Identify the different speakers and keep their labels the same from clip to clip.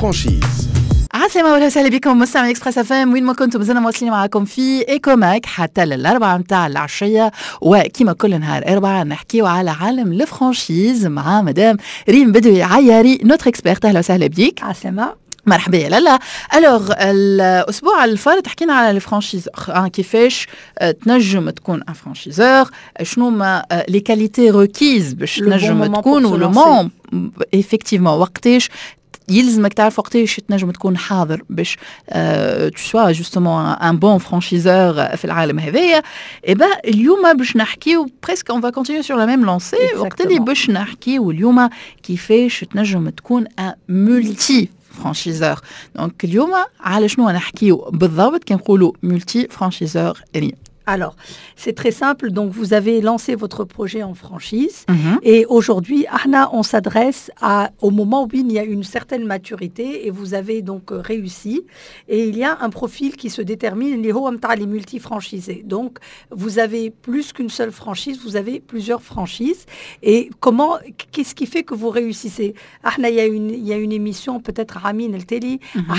Speaker 1: فرانشيز.
Speaker 2: عسلامة ولا وسهلا بكم مستمعي اكسبريس اف ام وين ما كنتم مازلنا مواصلين معكم في ايكوماك حتى للأربعة متاع العشية، وكيما كل نهار أربعة نحكيو على عالم الفرانشيز مع مدام ريم بدوي عياري نوتر اكسبيرت. اهلا وسهلا بيك.
Speaker 3: عسلامة.
Speaker 2: مرحبا يا لالا. الوغ الاسبوع الفارط حكينا على الفرانشيز كيفاش تنجم تكون ان فرانشيزور، شنو ما لي كاليتي ريكيز باش تنجم تكون ولو مون ايفيكتيفمون وقتاش يلزمك تعرف وقتاش تنجم تكون حاضر باش تو سوا جوستومون ان بون فرانشيزور في العالم هذايا. ايبا اليوم باش نحكيو بريسك اون فا كونتينيو سور لا ميم لونسي وقت اللي باش نحكيو اليوم كيفاش تنجم تكون ان مولتي فرانشيزور. دونك اليوم على شنو نحكيو بالضبط كي نقولوا مولتي فرانشيزور ريم؟
Speaker 3: Alors, c'est très simple. Donc, vous avez lancé votre projet en franchise. Et aujourd'hui, Arna, on s'adresse au moment où il y a une certaine maturité et vous avez donc réussi. Et il y a un profil qui se détermine, les multi-franchisés. Donc, vous avez plus qu'une seule franchise, vous avez plusieurs franchises. Et qu'est-ce qui fait que vous réussissez? Arna, il y a une émission, peut-être Ramin El Teli,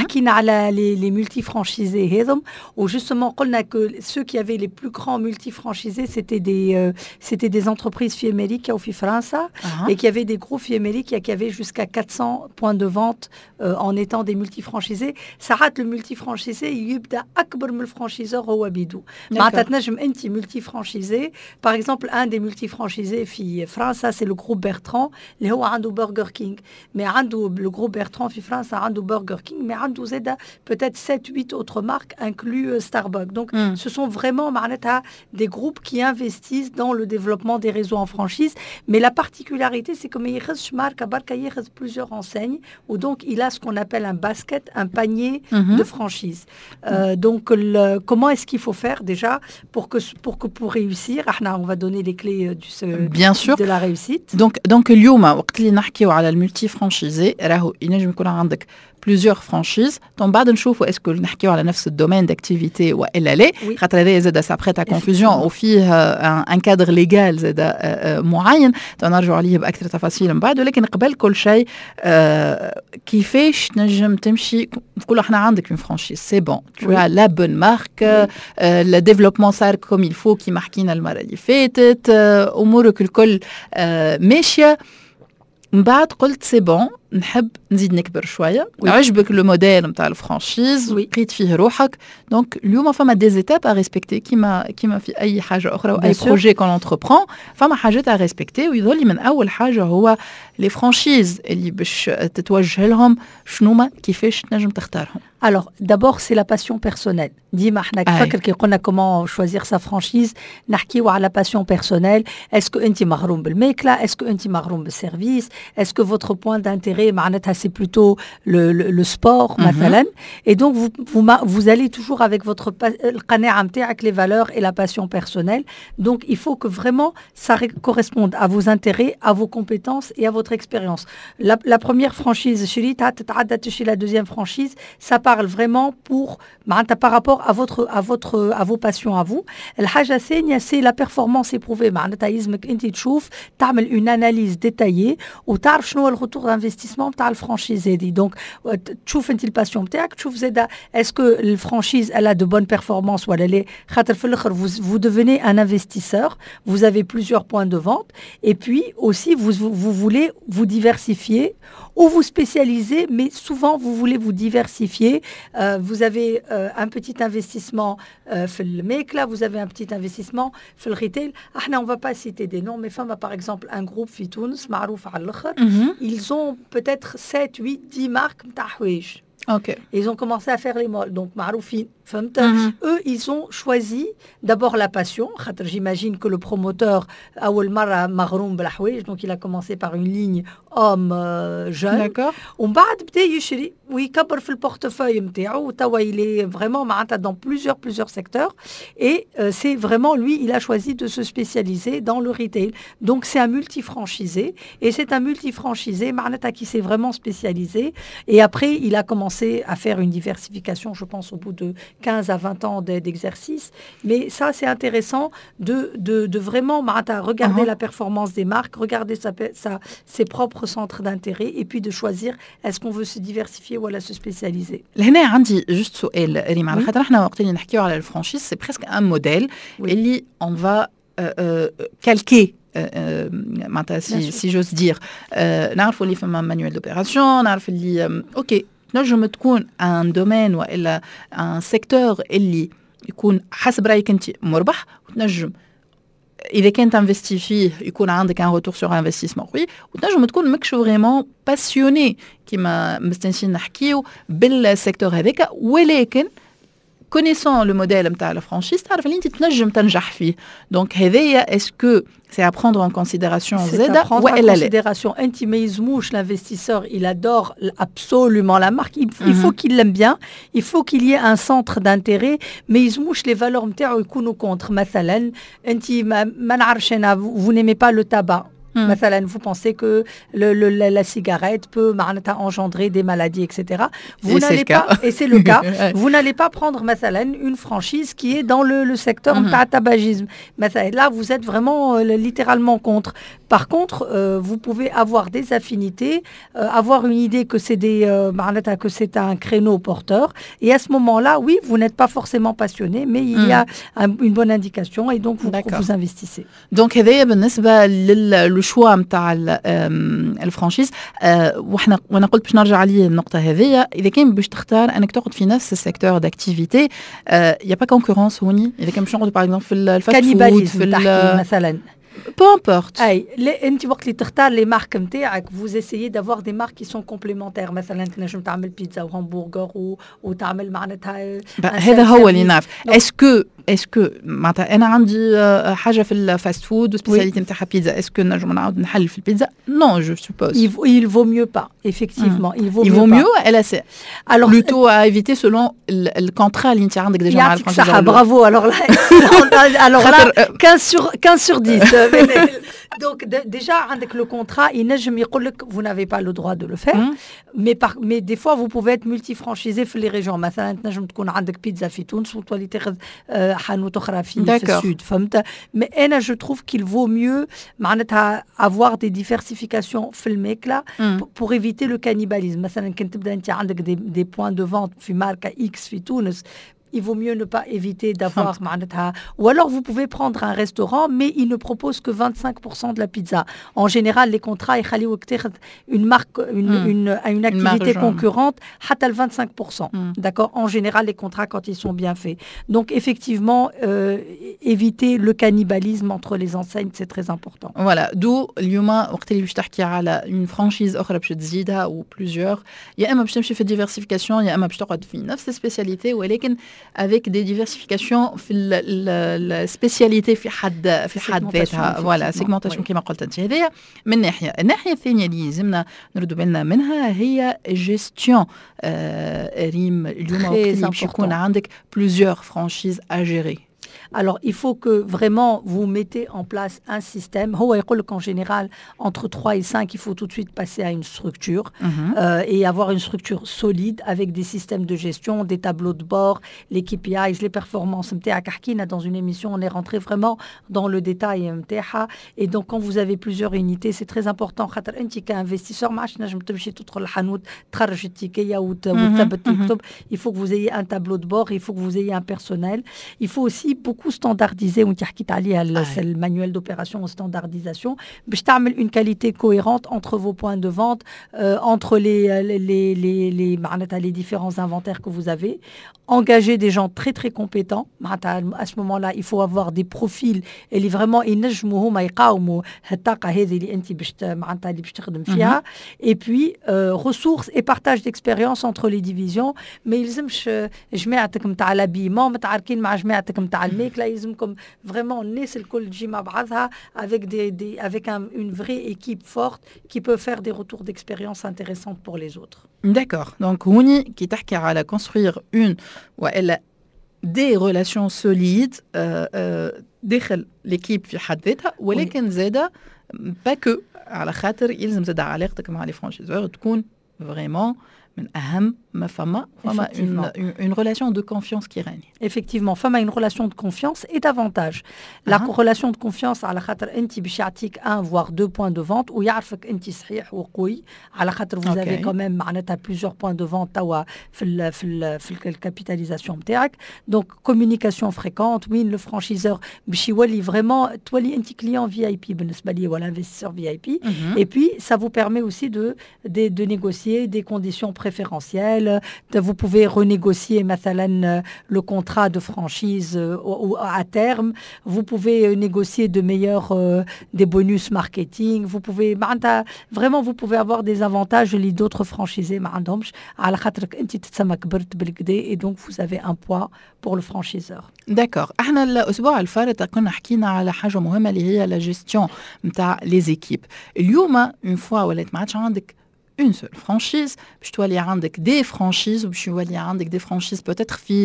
Speaker 3: les multi-franchisés, où justement, on a que ceux qui avaient les plus grands multifranchisés, c'était des entreprises fiémériques au France et qui avaient des gros fiémériques qui avaient jusqu'à 400 points de vente en étant des multifranchisés. Ça rate le multifranchisé, il y a un franchiseur au Wabidou. Multifranchisé. Par exemple, un des multifranchisés France, c'est le groupe Bertrand, les Burger King. Mais le groupe Bertrand France a Burger King, mais peut-être 7-8 autres marques, inclus Starbucks. Donc, ce sont vraiment des groupes qui investissent dans le développement des réseaux en franchise. Mais la particularité, c'est que il y a plusieurs enseignes où donc il a ce qu'on appelle un basket, un panier de franchise. Donc, comment est-ce qu'il faut faire déjà pour réussir? On va donner les clés
Speaker 2: Bien sûr.
Speaker 3: de la réussite.
Speaker 2: Donc اليوم وقت اللي نحكيو على الملتي فرانشيزي راهو ينجم يكون عندك plusieurs franchises. Donc, بعد نشوفوا est-ce que نحكيو على نفس الدومين d'activité وإلا لا. خاطر هذا زاد ça prête à confusion وفيه un cadre légal زاد معين تنرجع عليه بأكثر تفاصيل من بعد. ولكن قبل كل شيء كيفاش نجم تمشي نقولوا احنا عندك une franchise c'est bon tu as la bonne marque le développement صار comme il faut كيما حكينا المرة اللي فاتت أمورك الكل ماشية. من بعد قلت سي بون نحب نزيد نكبر شويه عجبك لو موديل نتاع الفرانشيز لقيت فيه روحك. دونك اليوم فما دي ايتاب ا ريسبكتي كيما في اي حاجه اخرى واي بروجي كون انتربرون فما حاجات ا ريسبكتي. ويظل لي من اول حاجه هو لي فرانشيز اللي باش تتوجه لهم شنوما كيفاش تنجم تختارهم.
Speaker 3: Alors, d'abord, c'est la passion personnelle. Dis-moi, comment choisir sa franchise. Narki ou la passion personnelle. Est-ce que enti mahroum bel mekla? Est-ce que enti mahroum bel service? Est-ce que votre point d'intérêt, c'est plutôt le sport, mathalan? Et donc, vous allez toujours avec votre avec les valeurs et la passion personnelle. Donc, il faut que vraiment ça corresponde à vos intérêts, à vos compétences et à votre expérience. La première franchise, la deuxième franchise, ça parle vraiment par rapport à vos passions à vous. C'est la performance éprouvée. Une analyse détaillée ou le retour d'investissement de la franchise. Donc, tu passion est-ce que la franchise elle a de bonnes performances ou vous devenez un investisseur, vous avez plusieurs points de vente et puis aussi vous voulez vous diversifier ou vous spécialiser, mais souvent vous voulez vous diversifier. Vous avez un petit investissement في الميك, là vous avez un petit investissement في الريتيل. احنا on va pas citer des noms, mais فما par exemple un groupe في تونس معروف على الاخر. Ils ont peut-être 7, 8, 10 marques نتاع حوايج.
Speaker 2: Okay.
Speaker 3: Ils ont commencé à faire les molles. Donc, Maroufine, eux, ils ont choisi d'abord la passion. J'imagine que le promoteur, Awel Mara Mahroum Belahouej, donc il a commencé par une ligne homme jeune.
Speaker 2: D'accord.
Speaker 3: On va adapter, oui, Kabar fait le portefeuille, il est vraiment dans plusieurs secteurs. Et c'est vraiment, lui, il a choisi de se spécialiser dans le retail. Donc, c'est un multifranchisé. Et c'est un multifranchisé, Marnata, qui s'est vraiment spécialisé. Et après, il a commencé commencer à faire une diversification, je pense, au bout de 15 à 20 ans d'exercice. Mais ça, c'est intéressant de vraiment regarder la performance des marques, regarder ses propres centres d'intérêt et puis de choisir est-ce qu'on veut se diversifier ou se spécialiser.
Speaker 2: هنا عندي juste سؤال ريم على خاطر احنا وقت اللي نحكيو على الفرانشيز سي بريسك ان موديل اللي on va calquer معناتها si j'ose dire نعرفوا اللي فما مانيوال دوبيراسيون نعرف اللي اوكي نجم تكون ان دومين والا ان سيكتور اللي يكون حسب رايك انت مربح وتنجم إذا كنت انفستي فيه يكون عندك ان روتور سور انفستيسمون قوي وتنجم تكون ماكش فريمون باسيوني كيما مستنسين نحكيو بالسيكتور هذاك ولكن connaissant le modèle نتاع الفرانشيز تعرف اللي انت تنجم تنجح فيه دونك هذايا اسكو c'est à prendre en considération زاده
Speaker 3: ولا لا انت ما يلزموش l'investisseur il adore absolument la marque il faut qu'il l'aime bien il faut qu'il y ait un centre d'intérêt ما يلزموش les valeurs نتاعو يكونوا contre مثلا انت ما نعرفش انا vous n'aimez pas le tabac مثلا vous pensez que la cigarette peut engendrer des maladies, etc. Vous n'allez pas, et c'est le cas, vous n'allez pas prendre مثلا une franchise qui est dans le secteur du tabagisme. Là, vous êtes vraiment littéralement contre. Par contre, vous pouvez avoir des affinités, avoir une idée que que c'est un créneau porteur. Et à ce moment-là, oui, vous n'êtes pas forcément passionné, mais il y a une bonne indication et donc vous investissez.
Speaker 2: Donc, le choix نتاع الفرانشيز وانا قلت باش نرجع عليه النقطه هذه اذا كان باش تختار انك تقعد في نفس السيكتور داكتيفيتي يا با كونكورونس هوني اذا كان باش نقعد باغ اكزومبل في الفاست فود في
Speaker 3: مثلا
Speaker 2: peu importe.
Speaker 3: انت وقت اللي تختار لي مارك نتاعك vous essayez d'avoir des marques qui sont complémentaires مثلا تنجم تعمل بيتزا وهامبرجر وتعمل معناتها
Speaker 2: هذا هو اللي نعرف اسكو معناتها انا عندي حاجه في الفاست فود وسبيسياليتي نتاعها بيتزا اسكو نجم نعاود نحل في البيتزا نو جو سوبوز
Speaker 3: il vaut mieux pas effectivement
Speaker 2: il vaut mieux elle c'est alors plutôt à éviter selon le contrat اللي انت عندك ديجا مع الفرانشيز
Speaker 3: bravo alors là 15 sur 10 Donc déjà avec le contrat vous n'avez pas le droit de le faire mais des fois vous pouvez être multifranchisé في les régions مثلا تنجم تكون عندك بيتزا في تونس وتولي تاخذ حانوت اخرى في السود فهمت mais انا je trouve qu'il vaut mieux معناتها avoir des diversifications في الماكله pour éviter le cannibalisme مثلا كنت تبدا انت عندك des points de vente في ماركه X في تونس il vaut mieux ne pas éviter d'avoir ou alors vous pouvez prendre un restaurant mais il ne propose que 25% de la pizza. En général les contrats une marque une activité concurrente حتى le 25%. D'accord, en général les contrats quand ils sont bien faits. Donc effectivement éviter le cannibalisme entre les enseignes c'est très important.
Speaker 2: Voilà, d'où اليوم وقت اللي باش تحكي على une franchise اخرى باش تزيدها ou plusieurs يا اما باش تمشي في diversification يا اما باش تقعد في نفس السبيسياليتي ولكن avec des diversifications في السبيسياليتي في حد ذاتها فوالا سيجمنتاسيون كما قلت انت هذايا من ناحيه الناحيه الثانيه اللي لازمنا نردوا بالنا منها هي جيستيون ريم اليوم وقت اللي باش يكون عندك plusieurs franchises à gérer.
Speaker 3: Alors, il faut que vraiment vous mettez en place un système. En général, entre 3 et 5, il faut tout de suite passer à une structure et avoir une structure solide avec des systèmes de gestion, des tableaux de bord, les KPIs, les performances. Dans une émission, on est rentré vraiment dans le détail. Et donc, quand vous avez plusieurs unités, c'est très important. Investisseur, il faut que vous ayez un tableau de bord, il faut que vous ayez un personnel. Il faut aussi beaucoup standardisé c'est le manuel d'opération en standardisation باش تعمل une qualité cohérente entre vos points de vente entre les différents inventaires que vous avez. Engager des gens très très compétents à ce moment-là il faut avoir des profils اللي vraiment ينجموا هما يقاوموا الطاقه هذه اللي انت باش معناتها اللي باش تخدم فيها et puis ressources et partage d'expérience entre les divisions. ما يلزمش جماعتك نتاع الابيمون متعاركين مع جماعتك نتاع الميك لا يلزمكم vraiment الناس الكل تجي مع بعضها avec une vraie équipe forte qui peut faire des retours d'expérience intéressantes pour les autres.
Speaker 2: D'accord. Donc هوني كي تحكي على construire une والا des relations solides داخل l'équipe في حد ذاتها ولكن زاده pas que على خاطر يلزم زاده علاقتك مع les franchiseurs تكون vraiment من أهم ما فما une relation de confiance qui règne.
Speaker 3: Effectivement, femme a une relation de confiance et davantage. La relation de confiance على خاطر أنت باش يعطيك 1 voire 2 points de vente ويعرفك أنت صحيح وقوي على خاطر vous avez quand même معناتها plusieurs points de vente توا في الكابيتاليزاسيون نتاعك. Donc communication fréquente, وين le franchiseur باش يولي vraiment تولي أنت client VIP بالنسبة لي ولا investisseur VIP. Et puis ça vous permet aussi de négocier des conditions préférentielles. Vous pouvez renégocier مثلا le contrat de franchise à terme. Vous pouvez négocier de meilleurs des bonus marketing. Vous pouvez vraiment vous pouvez avoir des avantages اللي d'autres franchisés ما عندهمش على خاطرك انت تتسمى كبرت بالكدا et donc vous avez un poids pour le franchiseur.
Speaker 2: D'accord. احنا الاسبوع الفارط كنا حكينا على حاجه مهمه اللي هي لا جيستيون نتاع لي زيكيب. اليوم اون فوا ولات ما عادش عندك une seule franchise باش تولي عندك des franchises وباش يولي عندك des franchises peut-être في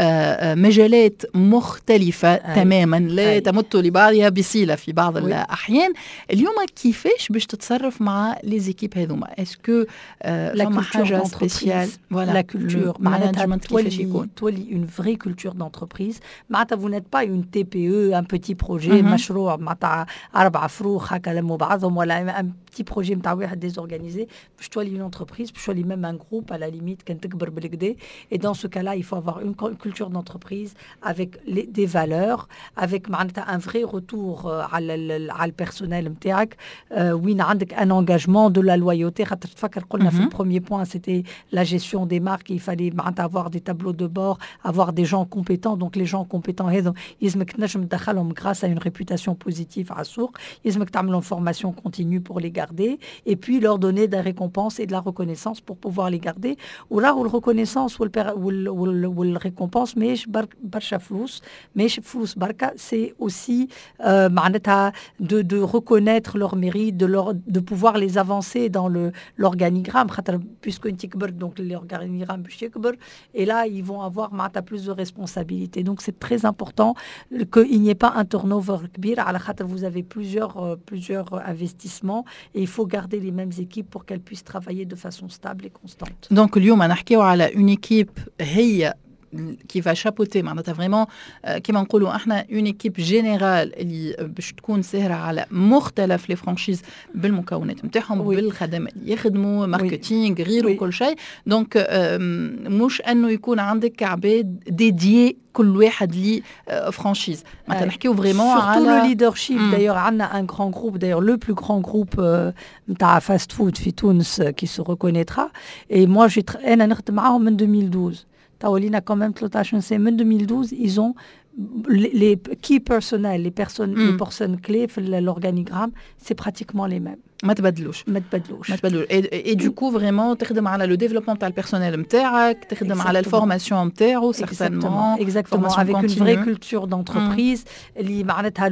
Speaker 2: مجالات مختلفة تماما لا تمت لبعضها بصلة في بعض الأحيان. اليوم كيفاش باش تتصرف مع les équipes هذوما اسكو فما حاجة سبيسيال
Speaker 3: la culture معناتها تولي une vraie culture d'entreprise معناتها vous n'êtes pas une TPE un petit projet مشروع معناتها 4 فروخ هكا لموا بعضهم ولا un petit projet نتاع واحد désorganisé. باش تولي une entreprise باش تولي même un groupe à la limite كان تكبر بالكدا. Et dans ce cas-là il faut avoir une culture d'entreprise avec des valeurs avec معناتها un vrai retour على البيرسونيل نتاعك وين عندك un engagement de la loyauté. خاطر تفكر قلنا في premier point c'était la gestion des marques. Il fallait معناتها avoir des tableaux de bord, avoir des gens compétents. Donc les gens compétents هذو يلزمك تنجم تدخلهم grâce à une réputation positive على السوق. يلزمك تعملهم formation continue pour les garder et puis leur donner des récompenses et de la reconnaissance pour pouvoir les garder. ولا والreconnaissance والrécompense ماهيش برشا فلوس ماهيش فلوس بركة. C'est aussi معناتها de reconnaître leur mérite, de pouvoir les avancer dans l'organigramme. Puisque انت كبرت donc l'organigramme باش يكبر et là ils vont avoir معناتها plus de responsabilités. Donc c'est très important qu'il n'y ait pas un turnover كبير على خاطر vous avez plusieurs investissements et il faut garder les mêmes équipes pour qu'elles puissent travailler de façon stable et constante.
Speaker 2: Donc اليوم نحكيو على une équipe هي qui va chapeauter معناتها vraiment كما نقولوا احنا une équipe générale اللي باش تكون ساهرة على مختلف لي فرانشيز بالمكونات نتاعهم بالخدمات اللي يخدموا ماركتينغ غيره وكل شيء. دونك مش انه يكون عندك عباد ديديي كل واحد لي فرانشيز معناتها نحكيو فريمون على
Speaker 3: surtout le leadership. D'ailleurs عندنا un grand groupe, d'ailleurs le plus grand groupe نتاع fast food في تونس qui se reconnaîtra. Et moi انا نخدم معاهم من 2012. Taolina quand même 13 سنة. En 2012 ils ont les key personnels, les personnes clés l'organigramme, c'est pratiquement les mêmes.
Speaker 2: ما تبدلوش. Et du coup vraiment تخدم على le développement تاع البيرسونيل نتاعك تخدم على الفورماسيون نتاعو certainement.
Speaker 3: Exactement avec une vraie culture d'entreprise اللي معناتها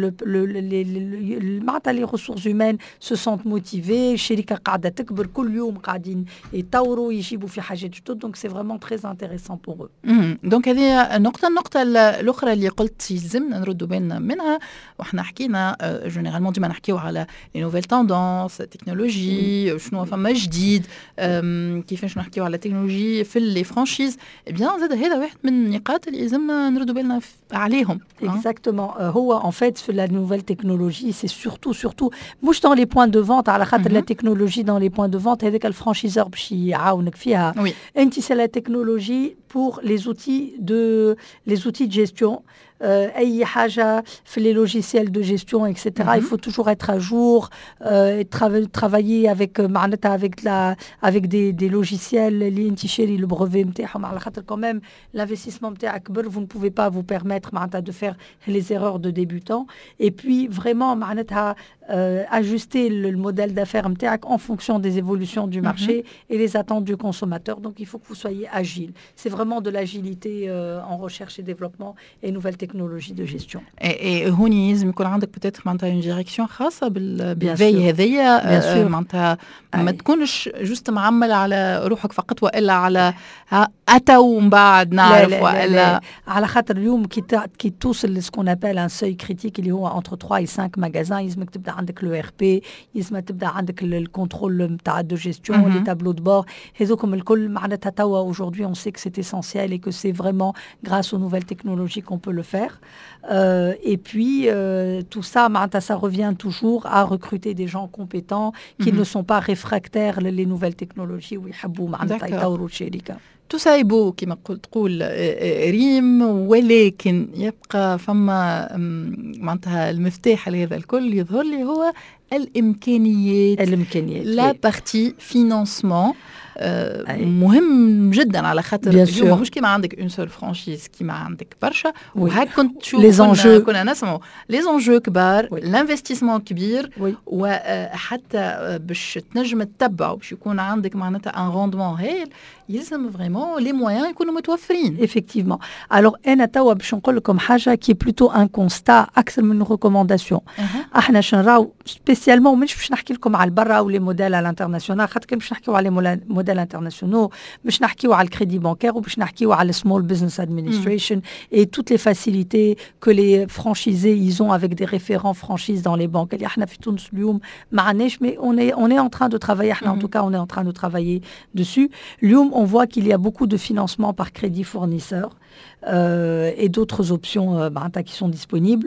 Speaker 3: معناتها les ressources humaines se sentent motivées. الشركة قاعدة تكبر كل يوم قاعدين يطوروا يجيبوا في حاجات جدد. Donc c'est vraiment très intéressant pour eux.
Speaker 2: Donc هذه النقطة الأخرى اللي قلت يلزمنا نردوا بالنا منها وإحنا حكينا جينيرالمون ديما نحكيو على les nouvelles tendances تكنولوجي شنو فما جديد كيفاش نحكيو على التكنولوجي في لي فرانشيز. بيان زاد هذا واحد من النقاط اللي لازمنا نردوا بالنا عليهم.
Speaker 3: Exactement. هو en fait في la nouvelle technologie c'est surtout مش dans les points de vente على خاطر la technologie dans les points de vente هذاك الفرانشيزور باش يعاونك فيها. انت c'est la technologie pour les outils de gestion. أي حاجة في les logiciels de gestion etc. Il faut toujours être à jour et travailler avec des logiciels اللي انت شاري le brevet نتاعهم على خاطر quand même l'investissement نتاعك كبر. Vous ne pouvez pas vous permettre معناتها de faire les erreurs de débutant. Et puis vraiment معناتها ajuster le modèle d'affaires نتاعك en fonction des évolutions du marché et les attentes du consommateur. Donc il faut que vous soyez agile. C'est vraiment de l'agilité en recherche et développement et nouvelles technologies. technologies de gestion.
Speaker 2: Et هوني لازم يكون عندك peut-être معناتها une direction خاصة بالفي هذيا معناتها ما تكونش جست معمل على روحك فقط وإلا على أتى ومن بعد نعرف
Speaker 3: وإلا على خاطر اليوم كي توصل لسكون أبل un seuil critique اللي هو entre 3 et 5 magasins يلزمك تبدا عندك لو RP يلزمك تبدا عندك الكنترول نتاع de gestion les tableaux de bord هذوكم الكل معناتها توا aujourd'hui on sait que c'est essentiel et que c'est vraiment grâce aux nouvelles technologies qu'on peut le faire et puis tout ça معناتها ça revient toujours à recruter des gens compétents qui ne sont pas réfractaires les nouvelles technologies ويحبوا معناتها يطوروا الشركة.
Speaker 2: Tout ça est beau كما تقول ريم ولكن يبقى فما معناتها المفتاح لهذا الكل يظهر لي هو الإمكانيات لا بارتي فينانسمون مهم جدا على خاطر اليوم مش كيما عندك اون سول فرانشيز كيما عندك برشا وهاك كنت تشوف كنا نسمعوا لي زونجو كبار الانفستيسمون كبير وحتى باش تنجم تتبع باش يكون عندك معناتها ان روندمون هايل يلزم فريمون لي مويان يكونوا متوفرين.
Speaker 3: Effectivement. Alors انا توا باش نقول لكم حاجه كي بلوتو ان كونستا اكثر من ريكومونداسيون. احنا شنراو سبيسيالمون مش باش نحكي لكم على البرا او لي موديل على الانترناسيونال خاطر باش نحكيو على موديل انترناسيونال باش نحكيو على الكريدي بانكير وباش نحكيو على السمول بزنس ادمنستريشن et toutes les facilités que les franchisés ils ont avec des référents franchises dans les banques. اللي احنا في تونس اليوم ما عناش mais on est en train de travailler احنا en tout cas on est en train de travailler dessus. اليوم on voit qu'il y a beaucoup de financement par crédit fournisseur et d'autres options qui sont disponibles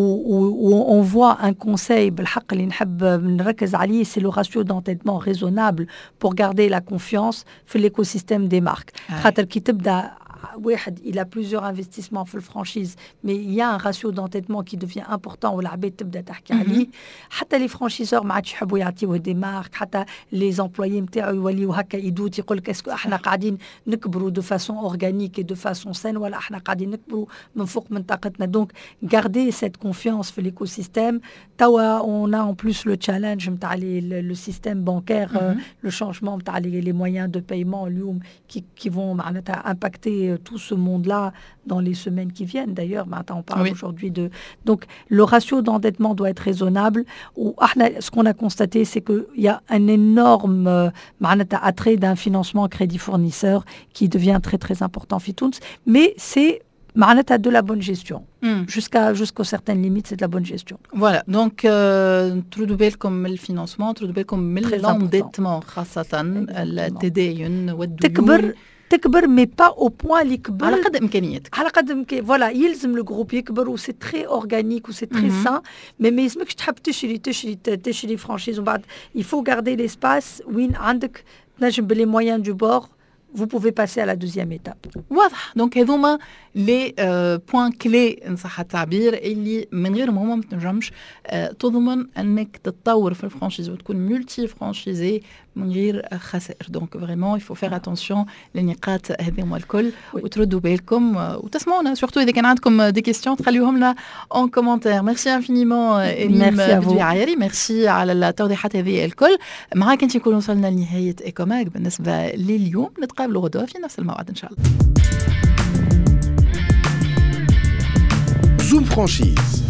Speaker 3: où on voit un conseil بالحق اللي نحب نركز عليه c'est le ratio d'endettement raisonnable pour garder la confiance في l'écosystème des marques. خاطر كي تبدا واحد il a plusieurs investissements في الفرانشيز mais il y a un ratio d'endettement qui devient important والعباد تبدا تحكي عليه حتى لي فرانشيزور ما عادش يحبوا يعطيوه دي مارك حتى لي امبلويي نتاعو يوليو هكا يدوت يقول لك اسكو احنا قاعدين نكبروا دو فاسون اورغانيك دو فاسون سين ولا احنا قاعدين نكبروا من فوق من طاقتنا. دونك garder cette confiance في l'écosystème توا on a en plus le challenge نتاع le système bancaire le changement نتاع les moyens de paiement اليوم qui vont معناتها impacter tout ce monde-là dans les semaines qui viennent. D'ailleurs, maintenant, on parle aujourd'hui de... Donc, le ratio d'endettement doit être raisonnable. Ce qu'on a constaté, c'est qu'il y a un énorme attrait d'un financement crédit fournisseur qui devient très, très important في تونس. Mais c'est de la bonne gestion. Jusqu'à certaines limites, c'est de la bonne gestion.
Speaker 2: Voilà. Donc, تردوا بالكم من الفinancement, تردوا بالكم من l'endettement خاصة التداين والديون.
Speaker 3: تكبر مي با او بوين اللي يكبر
Speaker 2: على قد امكانياتك
Speaker 3: فوالا يلزم الجروب يكبر و سي تري اورغانيك و سي تري سان مي ما يلزمكش تحب تشري فرانشيز ومن بعد يفو غاردي ليسباس وين عندك تنجم بلي مويان دو بور vous pouvez passer à la deuxième étape.
Speaker 2: واضح. دونك هذوما لي بوين كلي ان صح التعبير اللي من غيرهم هما ما تنجمش تضمن انك تتطور في الفرانشيز وتكون ملتي فرانشيزي من غير خسائر. دونك فريمون يفو فير اتونسيون للنقاط هذوما الكل وتردوا بالكم وتسمعونا سورتو اذا كان عندكم دي كيستيون تخليوهم لنا اون كومونتير. ميرسي انفينيمون ريم بدوي ميرسي على التوضيحات هذه الكل. معاك انت نكون وصلنا لنهايه ايكوماك بالنسبه لليوم. نتقابلوا غدوه في نفس الموعد ان شاء الله.
Speaker 1: زوم فرانشيز